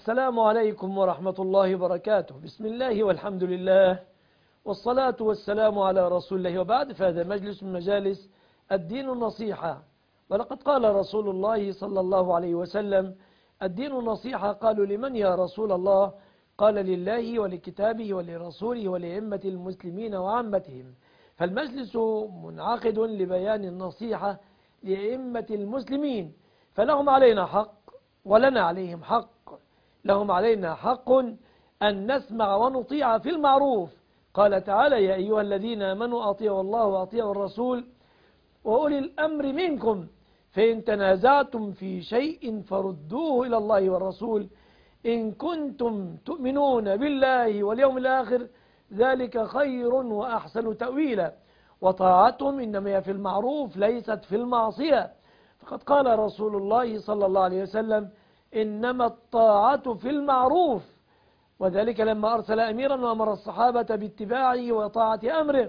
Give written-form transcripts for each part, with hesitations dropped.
السلام عليكم ورحمة الله وبركاته. بسم الله والحمد لله والصلاة والسلام على رسول الله، وبعد، فهذا مجلس من مجالس الدين النصيحة. ولقد قال رسول الله صلى الله عليه وسلم: الدين النصيحة. قالوا: لمن يا رسول الله؟ قال: لله ولكتابه ولرسوله ولأئمة المسلمين وعامتهم. فالمجلس منعقد لبيان النصيحة لأئمة المسلمين، فلهم علينا حق ولنا عليهم حق. لهم علينا حق أن نسمع ونطيع في المعروف. قال تعالى: يا أيها الذين آمنوا أطيعوا الله وأطيعوا الرسول وأولي الأمر منكم فإن تنازعتم في شيء فردوه إلى الله والرسول إن كنتم تؤمنون بالله واليوم الآخر ذلك خير وأحسن تأويلا. وطاعتهم إنما هي في المعروف ليست في المعصية. فقد قال رسول الله صلى الله عليه وسلم: إنما الطاعة في المعروف. وذلك لما أرسل أميرا وأمر الصحابة باتباعه وطاعة أمره،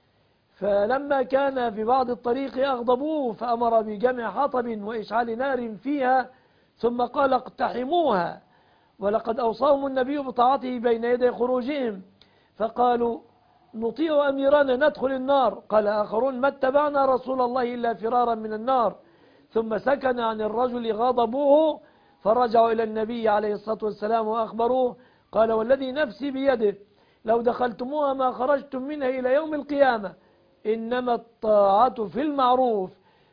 فلما كان في بعض الطريق أغضبوه فأمر بجمع حطب وإشعال نار فيها ثم قال: اقتحموها. ولقد أوصاهم النبي بطاعته بين يدي خروجهم، فقالوا: نطيع أميرنا ندخل النار. قال آخرون: ما اتبعنا رسول الله إلا فرارا من النار. ثم سكن عن الرجل غضبوه، فرجعوا إلى النبي عليه الصلاة والسلام وأخبروه. قال: والذي نفسي بيده لو دخلتموها ما خرجتم منها إلى يوم القيامة. إنما الطاعة في المعروف.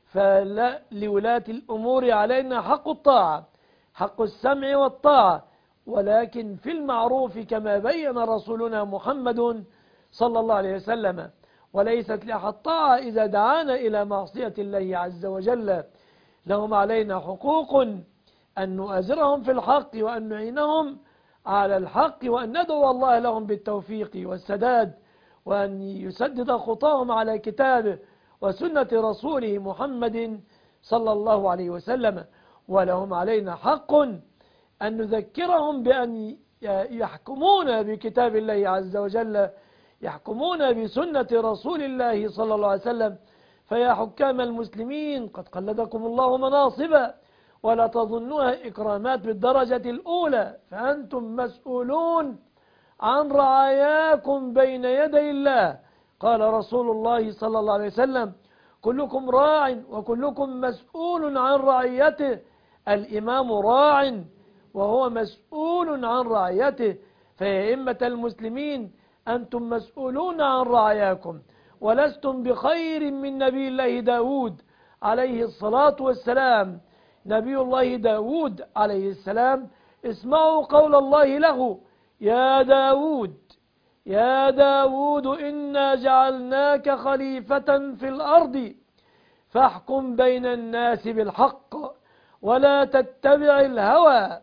فلولاة الأمور علينا حق الطاعة، حق السمع والطاعة، ولكن في المعروف كما بين رسولنا محمد صلى الله عليه وسلم. وليست لأحد طاعة إذا دعانا إلى معصية الله عز وجل. لهم علينا حقوق أن نؤازرهم في الحق وأن نعينهم على الحق وأن ندعو الله لهم بالتوفيق والسداد، وأن يسدد خطاهم على كتابه وسنة رسوله محمد صلى الله عليه وسلم. ولهم علينا حق أن نذكرهم بأن يحكمون بكتاب الله عز وجل، يحكمون بسنة رسول الله صلى الله عليه وسلم. فيا حكام المسلمين، قد قلدكم الله مناصبا ولا تظنوها إكرامات بالدرجة الأولى، فأنتم مسؤولون عن رعاياكم بين يدي الله. قال رسول الله صلى الله عليه وسلم: كلكم راع وكلكم مسؤول عن رعيته. الإمام راع وهو مسؤول عن رعيته. فيا أئمة المسلمين، أنتم مسؤولون عن رعاياكم، ولستم بخير من نبي الله داود عليه الصلاة والسلام. نبي الله داود عليه السلام، اسمعوا قول الله له: يا داود يا داود إنا جعلناك خليفة في الأرض فاحكم بين الناس بالحق ولا تتبع الهوى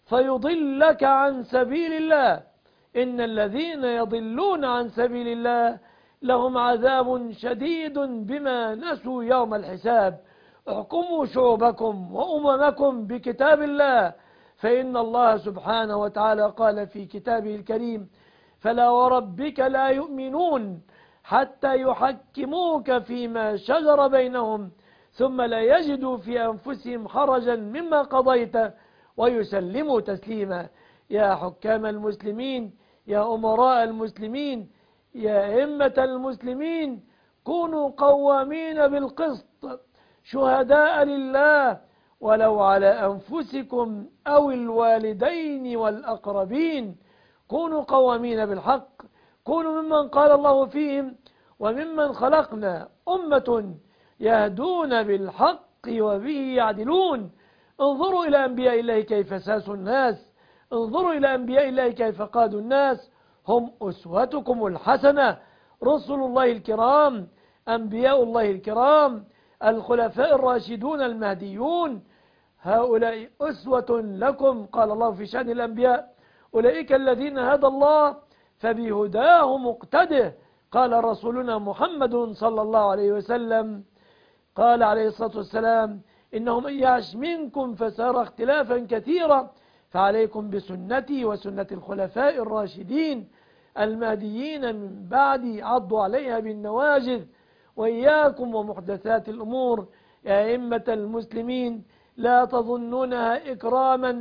فيضلك عن سبيل الله. إن الذين يضلون عن سبيل الله لهم عذاب شديد بما نسوا يوم الحساب. احكموا شعوبكم وأممكم بكتاب الله، فإن الله سبحانه وتعالى قال في كتابه الكريم: فلا وربك لا يؤمنون حتى يحكموك فيما شجر بينهم ثم لا يجدوا في أنفسهم حرجا مما قضيت ويسلموا تسليما. يا حكام المسلمين، يا أمراء المسلمين، يا أئمة المسلمين، كونوا قوامين بالقسط شهداء لله ولو على أنفسكم أو الوالدين والأقربين. كونوا قوامين بالحق. كونوا ممن قال الله فيهم: وممن خلقنا أمة يهدون بالحق وبه يعدلون. انظروا إلى أنبياء الله كيف ساسوا الناس، انظروا إلى أنبياء الله كيف قادوا الناس. هم أسوتكم الحسنة، رسل الله الكرام، أنبياء الله الكرام، الخلفاء الراشدون المهديون. هؤلاء أسوة لكم. قال الله في شأن الأنبياء: أولئك الذين هدى الله فبهداه مقتده. قال رسولنا محمد صلى الله عليه وسلم، قال عليه الصلاة والسلام: إنه من يعش منكم فسيرى اختلافا كثيرا فعليكم بسنتي وسنة الخلفاء الراشدين المهديين من بعدي عضوا عليها بالنواجذ وإياكم ومحدثات الأمور. يا أئمة المسلمين، لا تظنونها إكراما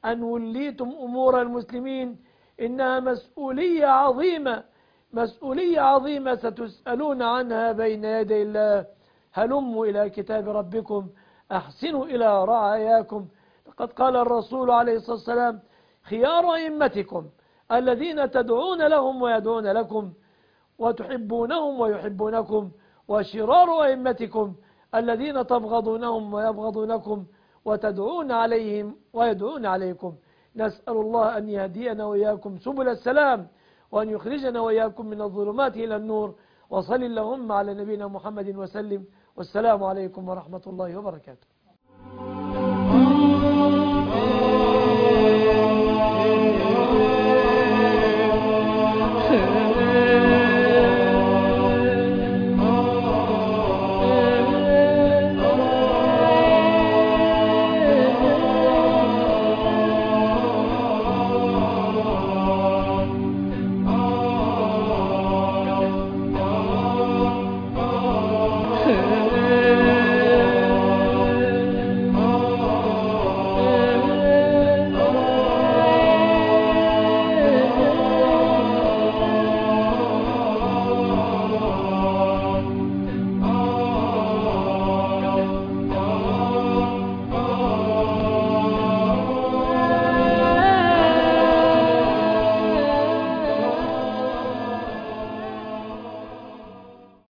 أن وليتم أمور المسلمين إنها مسؤولية عظيمة، مسؤولية عظيمة ستسألون عنها بين يدي الله. هلموا إلى كتاب ربكم، أحسنوا إلى رعاياكم. لقد قال الرسول عليه الصلاة والسلام: خيار أئمتكم الذين تدعون لهم ويدعون لكم وتحبونهم ويحبونكم، وشرار أئمتكم الذين تبغضونهم ويبغضونكم وتدعون عليهم ويدعون عليكم. نسأل الله أن يهدينا وإياكم سبل السلام، وأن يخرجنا وإياكم من الظلمات إلى النور. وصل اللهم على نبينا محمد وسلم، والسلام عليكم ورحمة الله وبركاته.